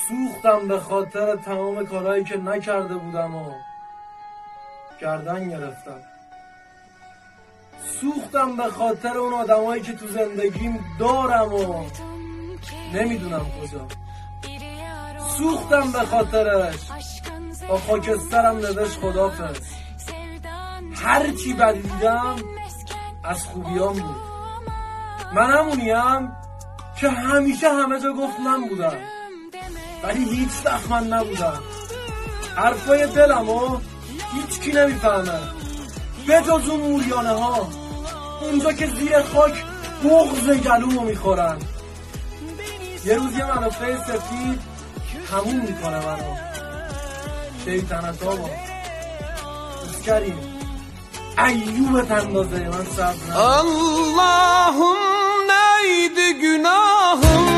سوختم به خاطر تمام کارهایی که نکرده بودم و گردن گرفتم. سوختم به خاطر اون آدمایی که تو زندگیم دارم و نمیدونم کجا. سوختم به خاطرش، با خاکسترم نوشت خدافظ. هر چی بدی دیدم از خوبیام بود. من همونیم که همیشه همه جا گفت من بودم، ولی هیچ وقت من نبودم. حرفای دلمو هیچ کی نمیفهمه به جز اون موریانه ها، اونجا که زیر خاک بغض گلومو میخورن. یه روز یه منافع سفید تموم میکنه منو. شیطنت ها با دوست کریم ایوب تندازه من صبر. Allah'ım neydi günahım